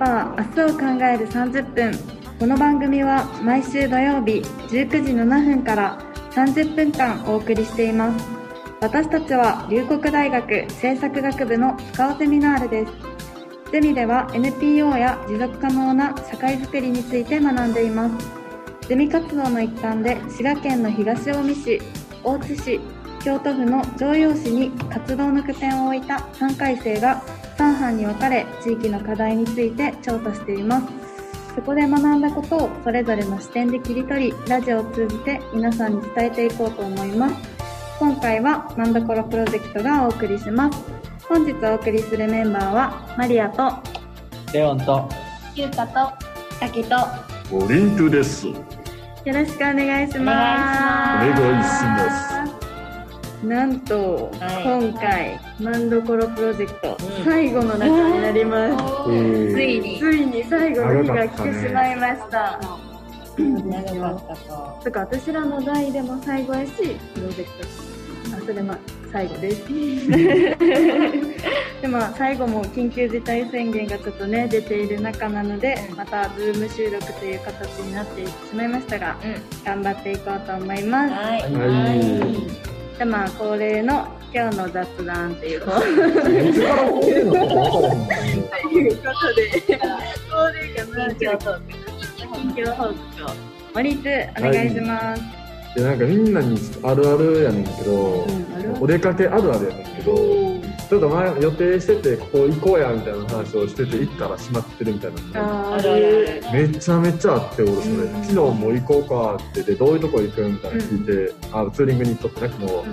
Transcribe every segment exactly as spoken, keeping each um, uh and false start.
パー明日を考えるさんじゅっぷん。この番組は毎週土曜日じゅうくじななふんからさんじゅっぷんかんお送りしています。私たちは龍谷大学政策学部のスカウセミナールです。ゼミでは エヌピーオー や持続可能な社会づくりについて学んでいます。ゼミ活動の一環で滋賀県の東近江市、大津市、京都府の城陽市に活動の拠点を置いたさんかい生がさん班に分かれ、地域の課題について調査しています。そこで学んだことをそれぞれの視点で切り取り、ラジオを通じて皆さんに伝えていこうと思います。今回はマンドコロプロジェクトがお送りします。本日お送りするメンバーはマリアとレオンとゆうかとタキとオリントです。 よろしくお願いします。 お願いします。 なんと、 はい、 今回マンドコロプロジェクト、うん、最後の中になります。 ついについに最後の日が来てしまいました。 長かったか。 とか私らの代でも最後やし、プロジェクト、あ、それま最後です。でも最後も緊急事態宣言がちょっとね出ている中なので、またズーム収録という形になってしまいましたが、うん、頑張っていこうと思います。 はい。 はいでまあ恒例の今日の雑談っていう方いつからこういうのか分からへんということで恒例かな近況トーク近況報告を森津お願いします。 はい、でなんかみんなにあるあるやねんけど、うん、お出かけあるあるやねんけど、ちょっと前予定しててここ行こうやみたいな話をしてて行ったら閉まってるみたいな。 あるある。 めちゃめちゃあって、俺それ、うん、昨日も行こうかってでどういうとこ行くみたいな聞いて、うん、あツーリングに行っとってね、昨日、うん、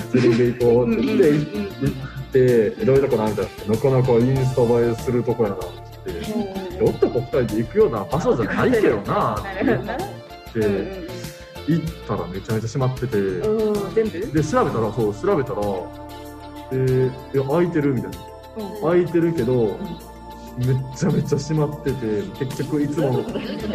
ツーリング行こうって言って行ってどういうとこなんだってなかなかインスタ映えするとこやなって言って、男ふたりで行くような場所じゃないけどなって言って行ったらめちゃめちゃ閉まってて、 全部で調べたらそう調べたらえー、いや空いてるみたいな、うん、空いてるけど、うん、めっちゃめちゃ閉まってて、結局いつもの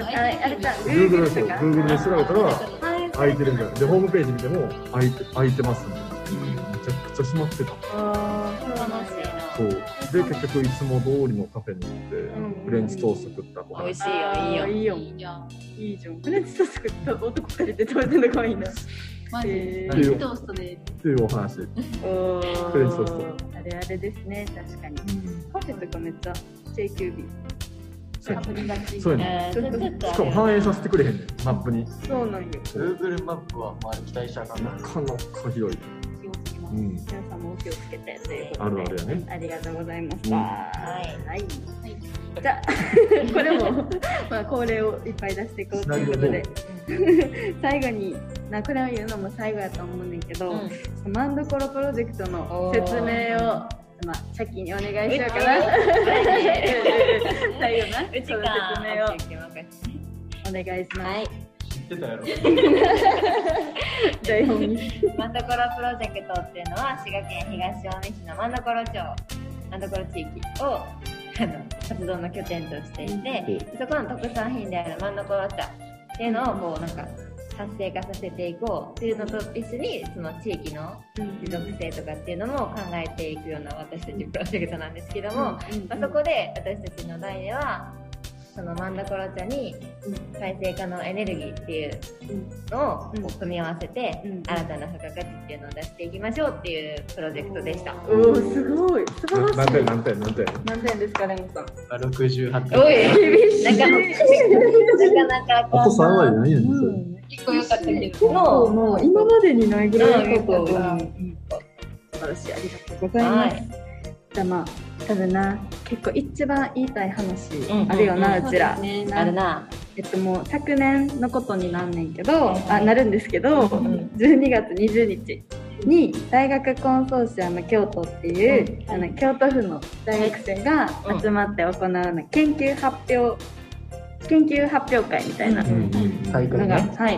Google で調べたら空いてるみたいなで、ホームページ見ても空いて空いてますみたいな、うん、めちゃくちゃ閉まってた。 あー、楽しいな。 そうで結局いつも通りのカフェに行って、うん、フレンチトースト食ったご飯。 美味しいよ、いいよ、 いいじゃん、いいじゃん。フレンチトースト食った男ふたりで食べてるのがいいな。 マジでフレンチトーストでっていうお話。フレンチトースト。 あれあれですね、確かに。うん、カフェとかめっちゃ ジェイキュービー。 かぶりがち。 そうやね。しかも反映させてくれへんねん、マップに。 そうなんよ。 Google マップはまあ期待したかな。 なかなかひどい。 気をつけます。うん、皆さんもお気をつけてということで。 あるあるやね。 ありがとうございました。 うん、 はい。はい。 じゃあこれもまあ恒例をいっぱい出していこうということで最後になこれを言うのも最後やと思うねんけど、うん、マンドコロプロジェクトの説明をまあ先にお願いしようかな。最後なその説明をお願いします。はい、 知ってたやろ。 台本にマンドコロプロジェクトっていうのは滋賀県東近江市のマンドコロ町、マンドコロ地域をあの活動の拠点としていて、うん、そこの特産品であるマンドコロ茶っていうのをこうなんか活性化させていこうっていうのと一緒にその地域の持続性とかっていうのも考えていくような私たちプロジェクトなんですけども、まあ、そこで私たちの代ではそのマンドコロ茶に再生可能エネルギーっていうのを組み合わせて新たな付加価値っていうのを出していきましょうっていうプロジェクトでした。 おー、すごい素晴らしい。 何点何点何点何点ですか、レモさん。 ろくじゅうはちてん。 おい、厳しい。なかなかあとさん割ないやねん、それ。 結構良かったけどもうもう今までにないぐらい良かった。素晴らしい、ありがとうございます。はい、じゃあまあ多分な結構一番言いたい話あるよな、うんうんうん、うちら、 ね、あるな。 えっともう昨年のことになんねんけど、あなるんですけど、うん、じゅうにがつにじゅうにちに大学コンソーシアム京都っていう、うん、あの京都府の大学生が集まって行うの研究発表研究発表会みたいなのが、はい、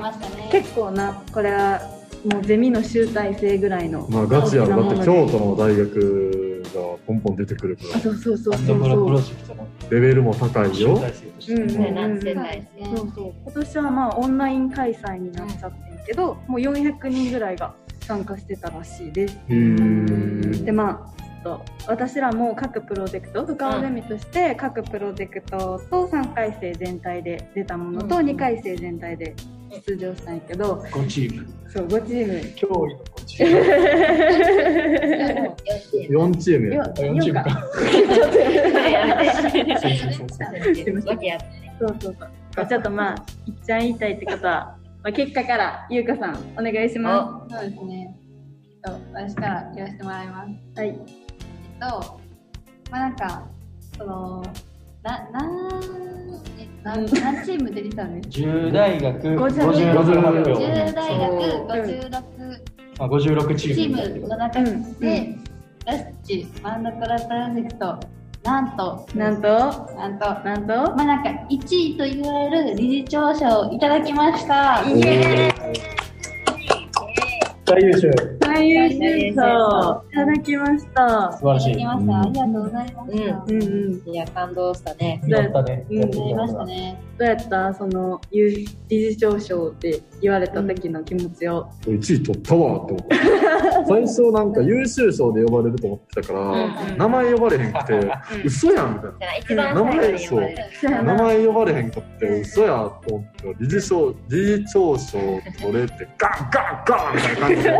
結構なこれはもうゼミの集大成ぐらいの、 まあガチやろ。だって京都の大学がポンポン出てくるから。 あ、そうそうそうそう。 レベルも高いよ。 うんうんうん、そうそう。今年はまあオンライン開催になっちゃってるけど、もうよんひゃくにんぐらいが参加してたらしいです。 へー。 でまあと私らも各プロジェクト深尾ゼミとして各プロジェクトとさんかい生全体で出たものとうんにかい生全体で出場したんやけど、 ごチーム。 そうごチーム驚異のごチーム。 よんチームやよった。 よんチームか。 ちょっとそうそうそうそう。 わけやってね。 そうそうそう。ちょっとまあいっちゃん言いたいってことは、まあ、結果からゆうかさんお願いしまそうですね。えっと、私から言わせてもらいます。 す。はい。 えっと、まあなんか、その、な、なえ何何チーム出てたんですか？ じゅう大学ごじゅうろくごじゅうろく発表。 じゅう大学そうごじゅうろくまあごじゅうろくチチーム。 ームの中うんで、私たちマンドコラプロジェクト、なんと、 なんとなんと、 なんとまあなんかいちいと言われる理事長賞をいただきました。 イエ最優秀。 最優秀賞いただきました。 素晴らしい。 いただきました。ありがとうございました。 ううんうん。 いや、感動したね。 やったね。 うんやってありましたたね。 どうやったその理事長賞って言われた時の気持ちを。 いちい取ったわって思った最初なんか優秀賞で呼ばれると思ってたから、 うん名前呼ばれへんくて、嘘やんみたいじゃあ一番最後に呼ばれる。 な名前呼ばれへんかって嘘やと思って理事賞理事長賞取れてガンガンガンみたいな感じで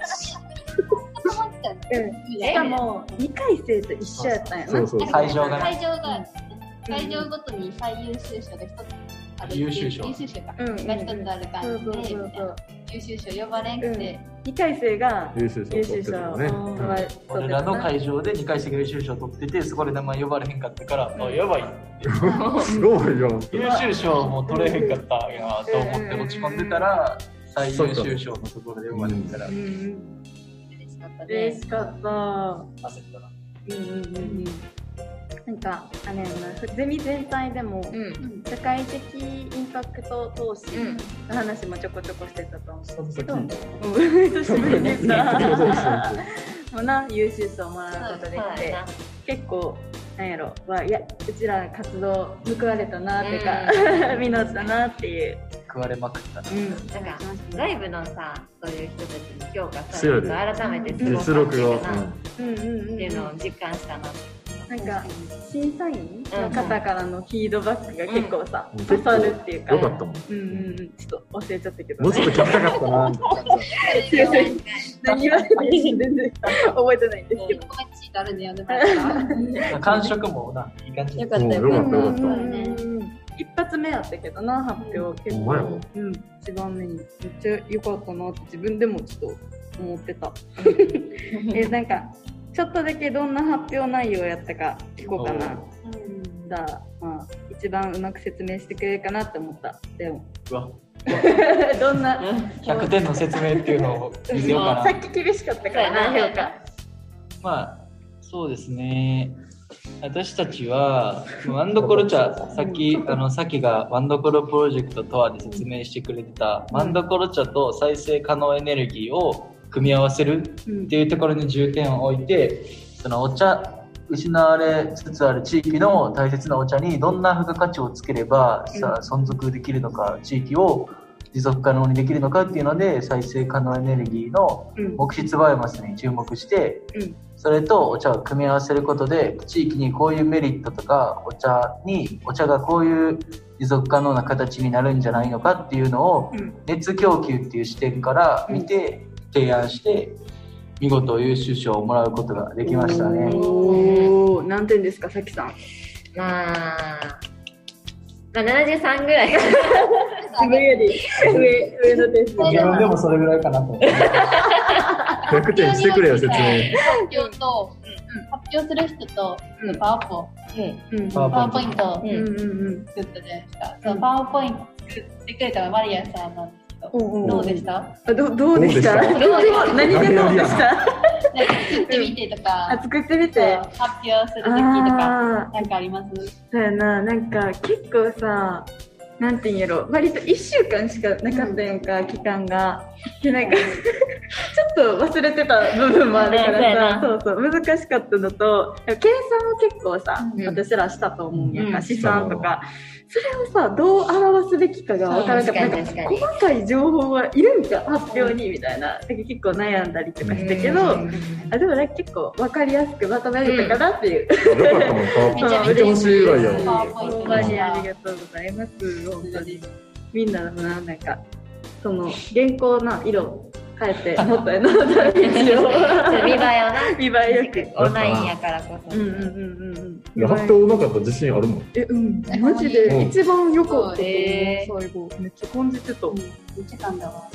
しかもにかい生と一緒やったんやな。 そうそう会場がね会場が会場ごとに最優秀賞が一つある。 優秀賞優秀賞か。 うんが一つあるそう感じで、 そうそうそう。 優秀賞呼ばれんくて、 にかい生が優秀賞優取って秀賞をたね、 俺らの会場でにかい生が優秀賞取ってて、そこで名前呼ばれへんかったから、あやばい。 すごいよ優秀賞も取れへんかったんやと思って落ち込んでたら、最優秀賞のところで呼ばれてたらうんうん嬉しかったね嬉。しかった。 焦ったな。 うんうんうんうん。なんかあれやな、ゼミ全体でもうん。 社会的インパクト投資うんの話もちょこちょこしてたと思うけど、 さっうん久しぶりでしきた。もうな優秀賞もらうことできてそうやな。 結構なんやろわいやうちら活動報われたなっていうか、実ったなっていう。 食われまくったな。 うん。 なんか外部のさ、そういう人たちに評価さそうやでれると改めてすご実く力が、 なっうんうんうん。 ていうのを実感したな。 なんか審査員の方からのフィードバックが結構さ、 うん刺さるっていうか。 よかったもんうんうんうん。ちょっと忘れちゃったけど、 もうちょっと聞きたかったなみたいな感じだ何言われても全然覚えてないんですけど。 コメントシートあるんで読んでもらえたら。 感触もな、いい感じ。 よかったもうよかったよかったうんうんうん一発目やったけどな、発表結構、 ほんまやうん、一番目にめっちゃ良かったなって自分でもちょっと思ってた。え、なんかちょっとだけどんな発表内容やったか聞こうかな。じゃあ、まあ、一番うまく説明してくれるかなって思った。でもうわ、 どんなひゃくてんの説明っていうのを見せようかな。 さっき厳しかったからな、評価。 まあ、そうですね。私たちは、ワンドコロチャ、さっき、あの、さっきがワンドコロプロジェクトとはで説明してくれてた、ワンドコロチャと再生可能エネルギーを組み合わせるっていうところに重点を置いて、そのお茶、失われつつある地域の大切なお茶にどんな付加価値をつければ、さ存続できるのか、地域を持続可能にできるのかっていうので、再生可能エネルギーのうん木質バイオマスに注目して、 うんそれとお茶を組み合わせることで地域にこういうメリットとかお茶にお茶がこういう持続可能な形になるんじゃないのかっていうのをうん熱供給っていう視点から見て提案して見事優秀賞をもらうことができましたね。 おー、何点ですか、さきさん。 まあ、まあ、ななじゅうさんぐらいかな。 自分より上、上の点数。 自分でもそれぐらいかなと思って。 ひゃくてんしてくれよ説明。 発表と、発表する人と、 うんパワポ、 うんパワパワーポイントうんうんうん作ったじゃないですか。そのパワーポイント作ってくれたのはマリアさんなんですけど、 うん。 どうでした？ あどどうでした？ どうどう何でどうでした？ なんか作ってみてとか、 あ、作ってみて。 発表するときとか、 あなんかあります？ そうやな、なんか結構さ、なんていうんやろ、割といっしゅうかんしかなかったやんか、期間が。で、なんかちょっと忘れてた部分もあるかそうやらさ、 なそうそう、難しかったのと、計算も結構さ、 うん私らしたと思うんやんか、 うん試算とか。 それをさどう表すべきかが分からなかった。なんか細かい情報はいるんか発表にみたいな、結構悩んだりとかしたけど、あでもね結構分かりやすくまとめれたかなっていう。 うん、よかったもん。見てほしいぐらいや。 本当にありがとうございます。本当にみんなのななんかその原稿の色変えてノートへのダメージを見栄えをな見栄えよくオンラインやからこそ。 うんうんうんうん。 発表うまかった自信あるもん。 えうんマジで一番良かった。最後めっちゃ感じてた。 めっちゃ噛んだわ。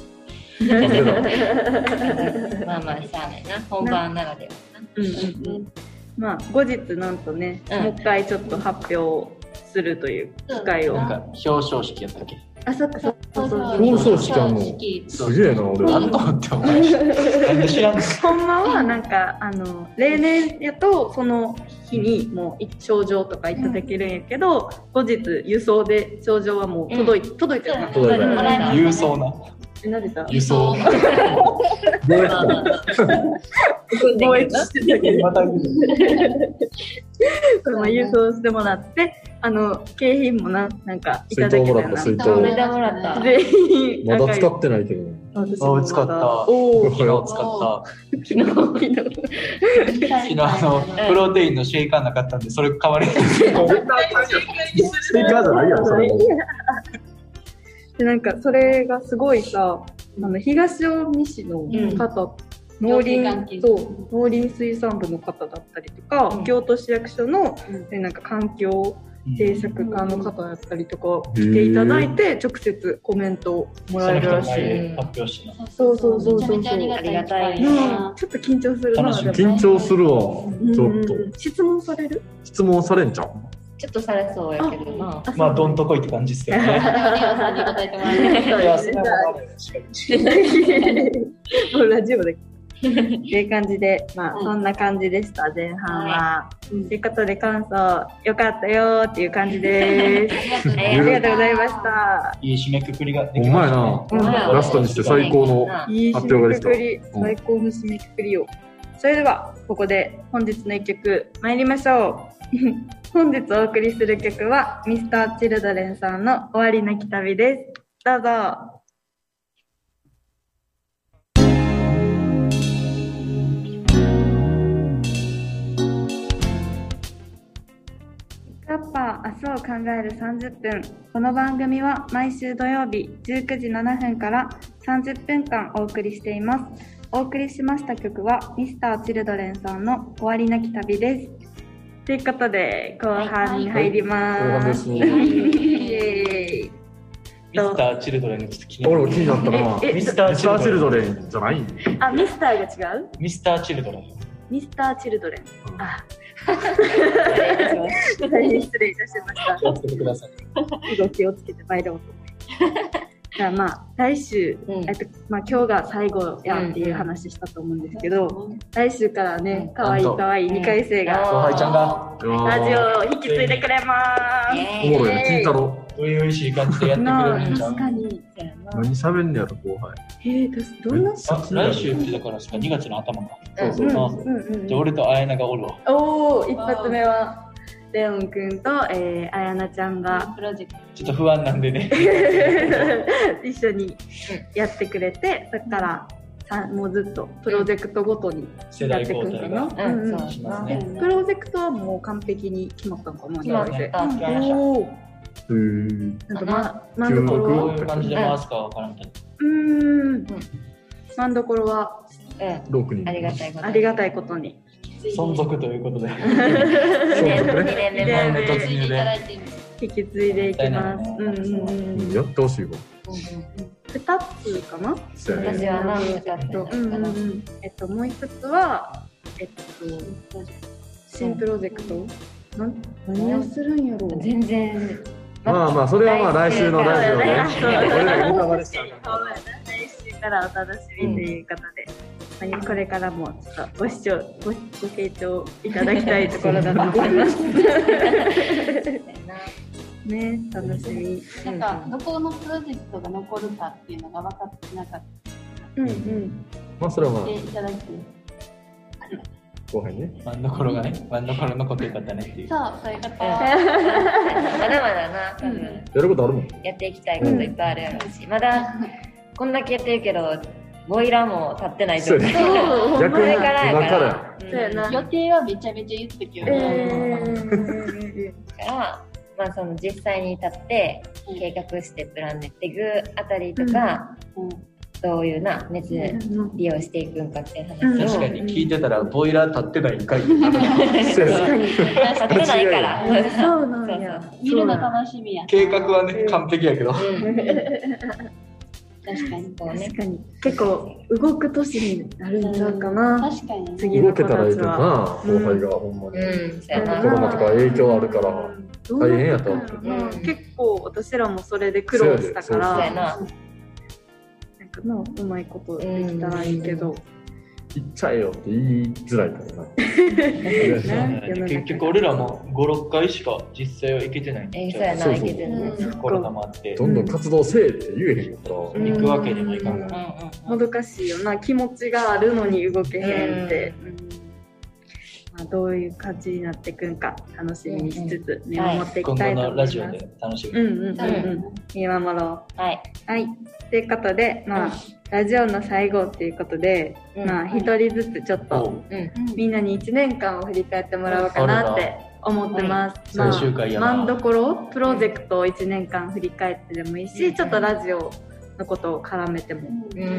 まあまあしゃあないな本番ならではな。 うんうんうん。まあ後日なんとねもう一回ちょっと発表するという機会を。 なんか表彰式やったっけ？ あ、そっかそっかそうそう。 表彰式あんのすげえな俺は。 なんと思ってお前なんで知らんの？ ほんまはなんかあの例年やとその日にもう賞状とかいただけるんやけど、後日輸送で賞状はもう届いて届いてるな。 届いてる。 郵送な。 え、何でした？ 輸送。 貿易してたけど。また郵送してもらって。あの景品もな、なんかいただけたな。 水筒もらった。 全員まだ使ってないけど。 私も使った。 おお、 昨日使った。 昨日昨日。 昨日あのプロテインのシェイカーなかったんでそれ代わりに。 シェイカーじゃないやろそれ。 でなんかそれがすごいさ、あの東近江市の方。農林そう農林水産部の方だったりとか、うん、京都市役所の、うん、なんか環境政策課の方だったりとか来ていただいて直接コメントをもらえるらしい。 発表しな。 そうそうそうそう。 ありがたい。 ちょっと緊張するな。 緊張するわ。ちょっと。 質問される？ 質問されんちゃう？ ちょっとされそうやけどな。 まあどんとこいって感じですけどね。 もうラジオで。っていう感じで、まあ、そんな感じでした、前半は。ということで、感想、よかったよっていう感じです。ありがとうございました。 いい締めくくりができましたね。ラストにして最高の発表ができた。 最高の締めくくりを。それでは、ここで本日の一曲、参りましょう。本日お送りする曲は、ミスターチルドレンさんの終わりなき旅です。どうぞ。カッパー明日を考えるさんじゅっぷん。この番組は毎週土曜日じゅうくじななふんからさんじゅっぷんかんお送りしています。お送りしました曲はミスターチルドレンさんの終わりなき旅です。ということで後半に入ります。後半です。イエーイ。 ミスターチルドレンのちょっと気になった。俺も気になったな。 ミスターチルドレンじゃない？ あ、ミスターが違う？ ミスターチルドレン。 ミスターチルドレン。あ。大変失礼いたしました。 気をつけてください。 ご気をつけて参ろうと思います。じゃあまあ来週、うん、えっとまあ今日が最後やっていう話したと思うんですけど、うん、来週からね可愛い可愛いにかい生が後輩ちゃんがラジオを引き継いでくれます。 おもろいね、金太郎。 初々しい感じでやってくれるんじゃん。 確かに。 何喋んねやろ後輩。 えー、どんな？ 来週ってだからしかにがつの頭か。 そうそうそう。 じゃあ俺とあやながおるわ。 おお、一発目は。レオンくんと、えー、あやなちゃんがちょっと不安なんでね一緒にやってくれて、そこからさもうずっとプロジェクトごとにやっていくんかな。プロジェクトはもう完璧に決まったのかな。 決まった。 おお。なんかままんどころどういう感じで回すかわからんけど。 うーん。まんどころはろくにんありがたいことありがたいことに。 存続ということでにねんめ突入で引き継いでいきます。うんうんうん。 やってほしいわ。 ふたつかな？ 私は何ふたつかな。 えっともう一つはえっと新プロジェクト。な何をするんやろう。 全然。 まあまあそれはまあ来週のラジオね。俺らネタバレしたから。 来週からお楽しみということで。これからもちょっとご視聴 ご, ご清聴いただきたいところだと思いますね、楽しみ。 なんかどこのプロジェクトが残るかっていうのが分かってなかった。 うんうん。 まあそれはまあ。 いただいて。 後輩ね。 ワンドコロがね、ワンドコロのことよかったねっていう。 そう、そういうこと。 まだまだな、多分やることあるもん。 やっていきたいこといっぱいあるやろうし、まだこんだけやってるけど、ボイラーも立ってない状態。 そう逆にこれからや今からから。 そうやな。 予定はめちゃめちゃ言ってたけどえね。 ーだから、まあその実際に立って計画してプラン練っていくあたりとか、 うんどういうな熱利用していくんかっていううん話を。 確かに聞いてたらボイラー立ってないんかいってなる。 そうやね立ってないから。 そうなんや。 見るの楽しみや。 計画はね、完璧やけど。 うん確かに。 そうね確かに結構動く年になるんちゃうかな。 確かに。 次の子動けたらいいけどたちは。 な、後輩がほんまに。 うん、そうやな。 コロナとか影響あるからうん大変やと思う。 うん結構私らもそれで苦労したから。 そうやな。 なんかな、うまいことできたらいいけど。 行っちゃえよって言いづらいからな。 結局俺らもご、ろっかいしか実際は行けてないんえー、 ちゃうそうやな、 そうそういけてる。うんコロナもあって、 どんどん活動せえって言えへんから。 ん行くわけにもいかんうんから。 うんもどかしいよな、気持ちがあるのに動けへんって。うんまあ、どういう感じになっていくんか楽しみにしつつ見守っていき今後たいと思います。 のラジオで楽しみに。 うんうんうんうん。見守ろう。 はい。 はい。ということで、まあ、ラジオの最後っていうことで、 うんまあ、一人ずつちょっと、 うん。 みんなにいちねんかんを振り返ってもらおうかなって思ってます。まあ最終回やなマンドコロプロジェクトをいちねんかん振り返ってでもいいし、ちょっとラジオのことを絡めてもうんいい。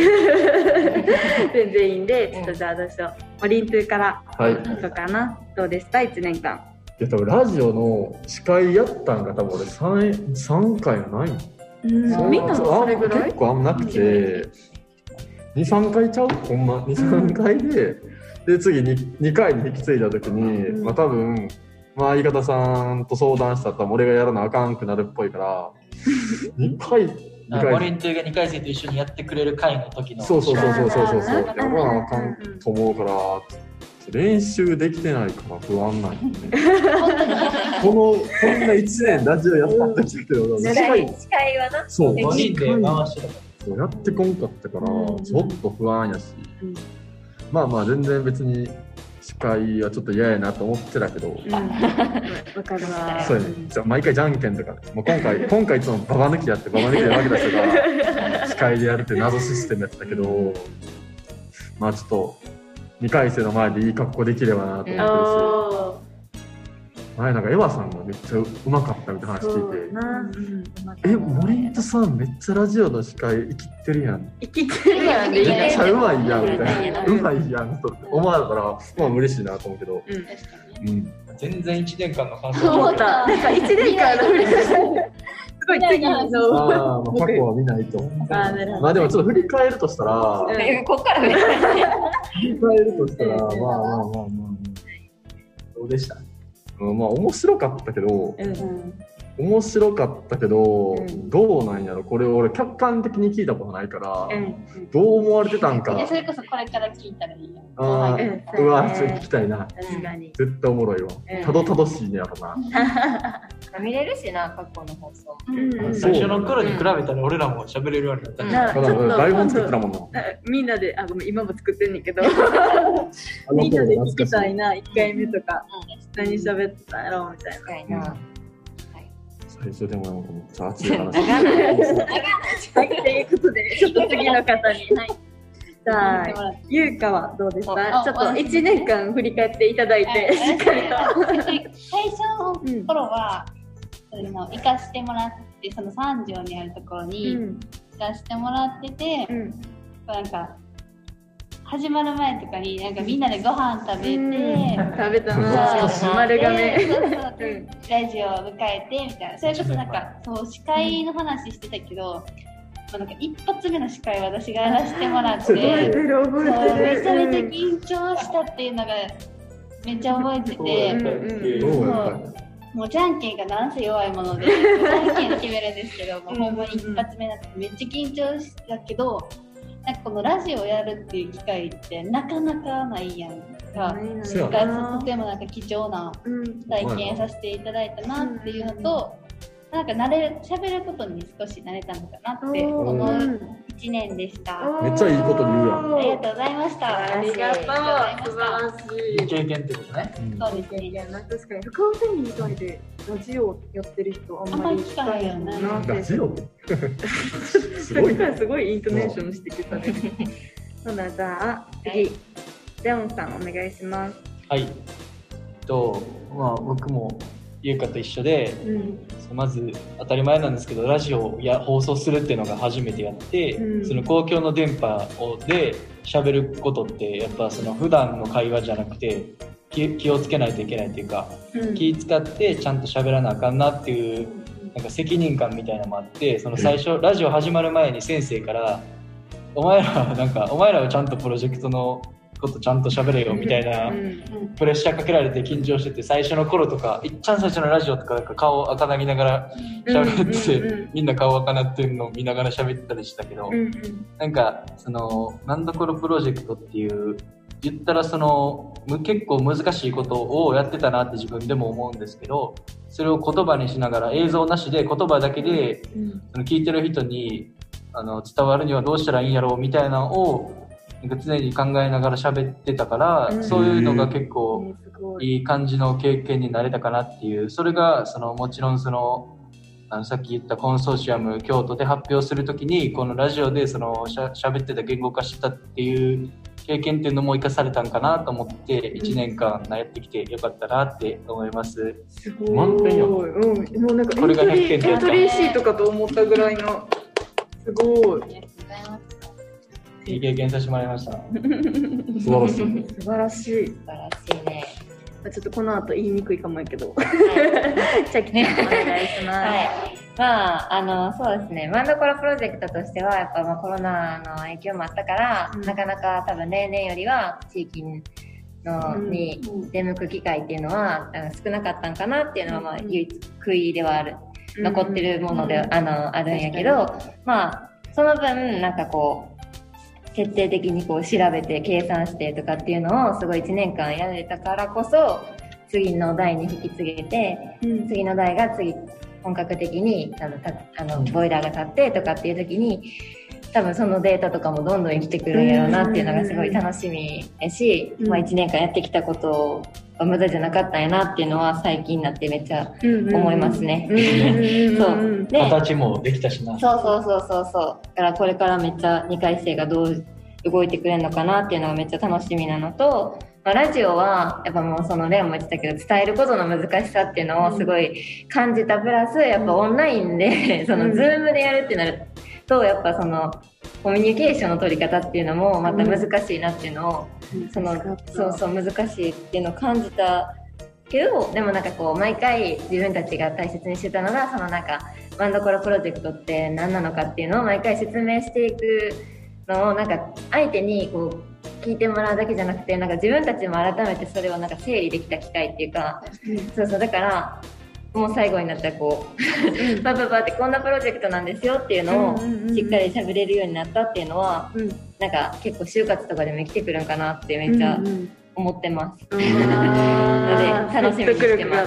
全然いいんで、ちょっとじゃあどうしよう。オリントゥからはい。 いこうかな。どうでしたいちねんかん。 いや多分ラジオの司会やったんが多分俺 3, 三回はないうんそうみんなもそれぐらい結構あんまなくてにさんかいちゃうほんまにさんかいで、で次ににかいに引き継いだ時に、 うんまあ多分まあ相方さんと相談したら多分俺がやらなあかんくなるっぽいからにかいにあモかいリントゥがにかい生と一緒にやってくれる会の時の。 そうそうそうそうそうそうそうあーやらなあかんと思うから練習できてないから不安なんよねこのこんないちねんラジオやった時だけどね司会司会はな。 そうごにんで回してたかそうやってこんかったから、 うんちょっと不安やし、 うんまあまあ全然別に司会はちょっと嫌やなと思ってたけど、 うんわかるわ。 そうやね、じゃあ毎回じゃんけんとか、もう今回今回いつもババ抜きやってババ抜きで分けた人が司会でやるって謎システムやってたけど、まあちょっとにかい生の前でいい格好できればなと思ってるし、 お前なんかエヴァさんがめっちゃうまかったみたいな話ーそう聞いて。 な。 え、森本さんめっちゃラジオの司会生きってるやん。 生きてるやんでいいねめっち。ゃうまいやんみたいな。 ううまいやんと思われたら、まあ嬉しいなと思うけど。 うん確かにね。 うん。 ら。全然いちねんかんの感想そう思った。なんかいちねんかんの振り返りすごい次の。 ああ、まあ過去は見ないと。 あーなるほどまあでもちょっと振り返るとしたら、 うんえこっからね。 振り返るとしたら、まあまあまあまあまあ。 どうでした？ うんまあ面白かったけど、 うん面白かったけど、 うんどうなんやろこれ俺客観的に聞いたことないから、 うんどう思われてたんかいや、それこそこれから聞いたらいいよ。 あうんーうわちょっと聞きたいな確かに。 絶対おもろいわうんたどたどしいねやろな見れるしな、過去の放送。 うん最初の頃に比べたら俺らも喋れるようになった。 うんなだから台本作ってたもんなみんなで、あ、ごめん、今も作ってんねんけど、 あのみんなで聞き懐かしいたいな、いっかいめとか、何喋ってたんやろうみたいな。 深いな。 最初でもなんかめっちゃ熱い話長ない。 はい、ということで、ちょっと次の方に。はい。じゃあ、ゆうかはどうですかあちょっといちねんかん振り返っていただいて、しっかりと。 最初の頃は、その行かしてもらってその三条にあるところにうん。 行かしてもらってて、 うん。 なんか始まる前とかになんかみんなでご飯食べて、 食べたそうなそう丸亀。 でそうそううんラジオを迎えてみたいな、それこそなんかそう司会の話してたけど、まあなんか一発目の司会私がやらせてもらって、 覚えて覚えてるそう覚えてる。 めちゃめちゃ緊張したっていうのがめっちゃ覚えてて、 うんどうやったんやもうじゃんけんがなんせ弱いもので、じゃんけんで決めるんですけど、もうほんまに一発目なんてめっちゃ緊張したけど、なんかこのラジオをやるっていう機会ってなかなかないやんか。 そうやだからとてもなんか貴重なうん。 体験させていただいたなっていうのと、 なんか慣れ喋ることに少し慣れたのかなって思ういちねんでした。 めっちゃいいこと言うやん。 ありがとうございました。 ありがとう。素晴らしい。 いい経験ってことね。 そうですね。 いや、確かに副音声以外でラジオやってる人あんまり聞かないよな。 ラジオすごいね。 すごいイントネーションしてきたね。そうだ、じゃあ次、レオンさんお願いします。 はい。と、まあ僕もゆうかと一緒で、うん、まず当たり前なんですけどラジオや放送するっていうのが初めてやって、うん、その公共の電波をで喋ることってやっぱその普段の会話じゃなくて 気, 気をつけないといけないっていうか、うん、気使ってちゃんと喋らなあかんなっていうなんか責任感みたいなのもあってその最初、うん、ラジオ始まる前に先生からお前らなんかお前らはちゃんとプロジェクトのことちゃんと喋れよみたいなプレッシャーかけられて緊張してて最初の頃とかいっちゃん最初のラジオとか顔赤なぎながら喋って、うんうんうん、みんな顔赤なってるのを見ながら喋ってたりしたけど、うんうん、なんかそのなんだこのプロジェクトっていう言ったらその結構難しいことをやってたなって自分でも思うんですけどそれを言葉にしながら映像なしで言葉だけでその聞いてる人にあの伝わるにはどうしたらいいんやろうみたいなのをなんか常に考えながら喋ってたから、うん、そういうのが結構いい感じの経験になれたかなっていうそれがそのもちろんそのあのさっき言ったコンソーシアム京都で発表するときにこのラジオでそのしゃ喋ってた言語化したっていう経験っていうのも生かされたんかなと思っていちねんかんやってきてよかったなって思います。 すごい満点やん、うん、もうなんかこれがひゃくけんエントリーシートかと思ったぐらいのすごいいい経験させてもらいました。 素晴らしい。 素晴らしい。 素晴らしいね。 ちょっとこの後言いにくいかもやけど。はい、チャキちゃんお願いします。はい。 まあ、あの、そうですね。ワンドコロプロジェクトとしては、やっぱまあコロナの影響もあったから、うん、なかなか多分例年よりは地域の、うん、に出向く機会っていうのは少なかったんかなっていうのは、まあ、唯一悔いではある。残ってるもので、うん、あの、あるんやけど、まあ、その分、なんかこう、徹底的にこう調べて計算してとかっていうのをすごいいちねんかんやれたからこそ次の代に引き継げて、うん、次の代が次本格的にあのたあのボイラーが立ってとかっていう時に多分そのデータとかもどんどん生きてくるんやろうなっていうのがすごい楽しみやし、うんまあ、いちねんかんやってきたことは無駄じゃなかったんやなっていうのは最近になってめっちゃ思いますね。 そうで形もできたしな。 そうそうそうそうそう。だからこれからめっちゃにかい生がどう動いてくれるのかなっていうのがめっちゃ楽しみなのと、まあ、ラジオはやっぱもうそのレオンも言ってたけど伝えることの難しさっていうのをすごい感じたプラスやっぱオンラインでそのズームでやるってなるとやっぱそのコミュニケーションの取り方っていうのもまた難しいなっていうのを、うん、そのそうそう難しいっていうのを感じたけどでもなんかこう毎回自分たちが大切にしてたのがそのなんかワンドコロプロジェクトって何なのかっていうのを毎回説明していくのをなんか相手にこう聞いてもらうだけじゃなくてなんか自分たちも改めてそれをなんか整理できた機会っていうか、うん、そうそうだからもう最後になったらこうパパパってこんなプロジェクトなんですよっていうのをしっかり喋れるようになったっていうのは、うん、なんか結構就活とかでも生きてくるんかなってめっちゃ思ってます。ので楽しみにしてます。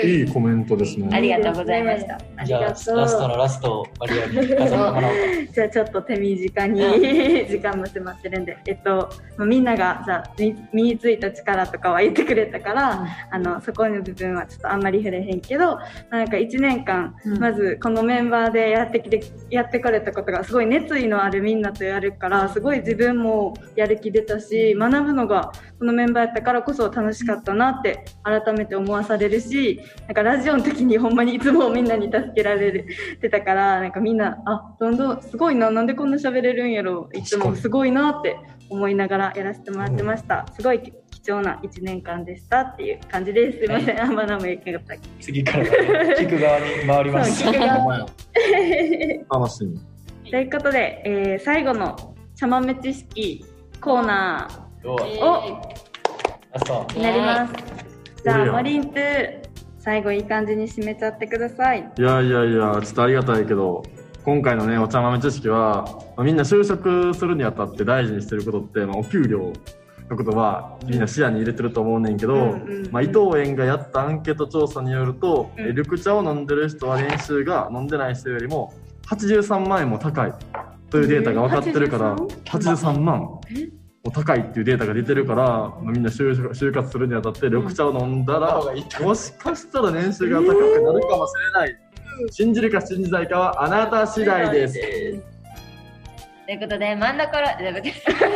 いいコメントですね。 ありがとうございました。 じゃあラストのラストをマリアに飾ってもらおうか。 じゃあちょっと手短に時間も迫ってるんで、えっとみんながじゃあ身についた力とかは言ってくれたから、うん、あのそこの部分はちょっとあんまり触れへんけど、なんかいちねんかん、うん、まずこのメンバーでやってきてやってくれたことがすごい熱意のあるみんなとやるからすごい自分もやる気出たし学ぶのがこのメンバーやったからこそ楽しかったなって改めて思わされるし、なんかラジオの時にほんまにいつもみんなに助けられてたから、なんかみんなあどんどんすごいな、なんでこんな喋れるんやろ、いつもすごいなって思いながらやらせてもらってました。すごい貴重ないちねんかんでしたっていう感じです。すいません、あんま何も言えなかった。 次から聞く側に回ります。 聞く側楽しみ。 ということで、えー、最後の茶豆知識コーナーをなります。じゃあマリントゥ最後いい感じに締めちゃってください。 いやいやいや、ちょっとありがたいけど今回のねお茶豆知識は、まあ、みんな就職するにあたって大事にしてることって、まあ、お給料のことはみんな視野に入れてると思うねんけど、 うんうんうん、 まあ、伊藤園がやったアンケート調査によると、うん、緑茶を飲んでる人は年収が飲んでない人よりもはちじゅうさんまんえんも高いというデータが分かってるから、はちじゅうさんまんも高いっていうデータが出てるから、まあ、みんな就就活するにあたって緑茶を飲んだら、うん、もしかしたら年収が高くなるかもしれない、うん、信じるか信じないかはあなた次第です。 ということで、真ん中から、最後、お茶の可能性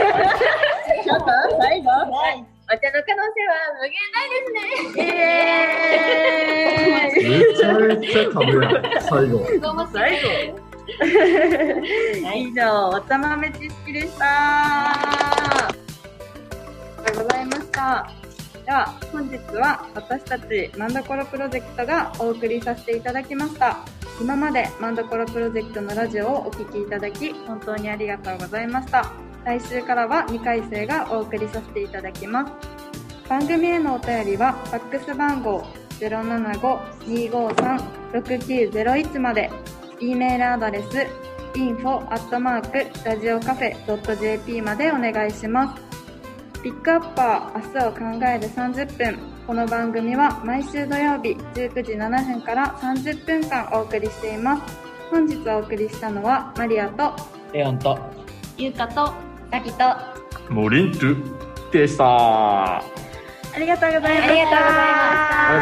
は無限大ですね。 めちゃめちゃ噛むやん、最後。 最後。以上、お茶豆知識でした。ありがとうございました。では、本日は私たちマンドコロプロジェクトがお送りさせていただきました。今までマンドコロプロジェクトのラジオをお聞きいただき本当にありがとうございました。来週からはにかい生がお送りさせていただきます。番組へのお便りはファックス番号 ゼロななご にーごーさん ろくきゅうゼロいち まで、 E メールアドレス インフォ アットマーク ラジオカフェ ドット ジェーピー までお願いします。ピックアッパー明日を考えるさんじゅっぷん。この番組は毎週土曜日じゅうくじななふんからさんじゅっぷんかんお送りしています。本日お送りしたのはマリアとレオンとゆうかとさきとモリントゥでした。 ありがとうございました。 ありがとうございました。